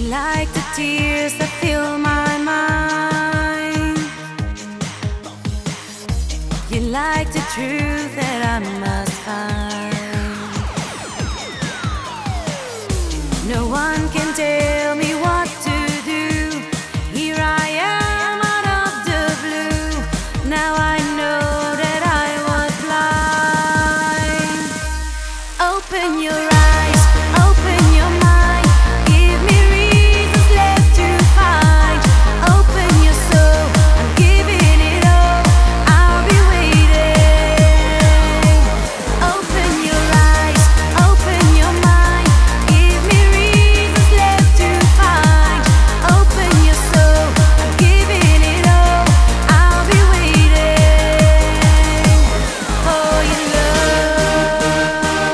like the tears that fill my mind. You like the truth that I must find. No one can tell me what to do. Here I am out of the blue. Now I know that I was blind. Open your eyes, open your mind. Give me reasons left to find. Open your soul, I'm giving it all. I'll be waiting. Open your eyes, open your mind. Give me reasons left to find. Open your soul, I'm giving it all. I'll be waiting for your love.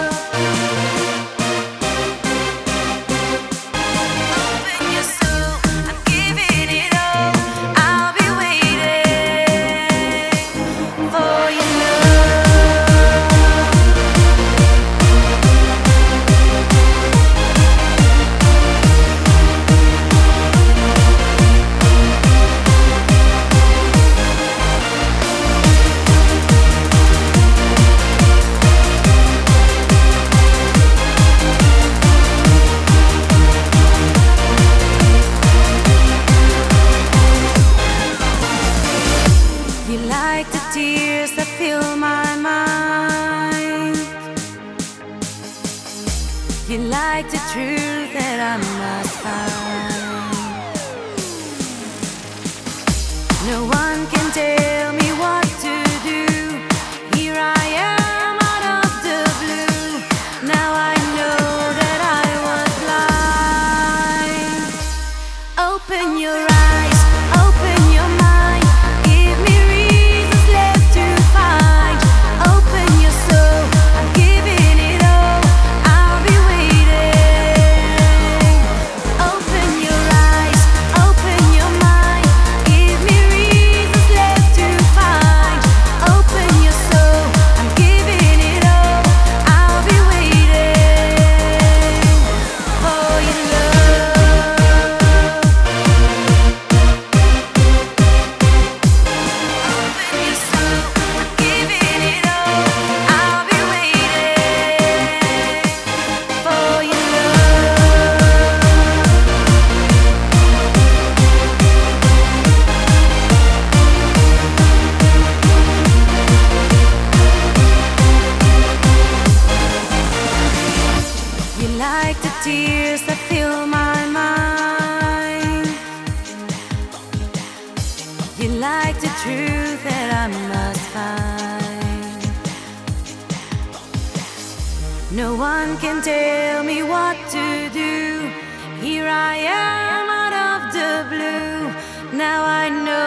Open your soul, I'm giving it all. I'll be waiting for your love. You like the tears that fill my mind. You like the truth that I must find. No one can tell me what to do. Here I am out of the blue. Now I know that I was blind. Open your eyes, open your mind. Give me reasons left to find. Open your soul, I'm giving it all. I'll be waiting. Open your eyes, open your mind. Give me reasons left to find. Open your soul, I'm giving it all. I'll be waiting for your love. Open your soul, I'm giving it all. I'll be waiting for your love. You like the tears that fill my mind. You like the truth that I must find. No one can tell me what to do. Here I am out of the blue. Now I know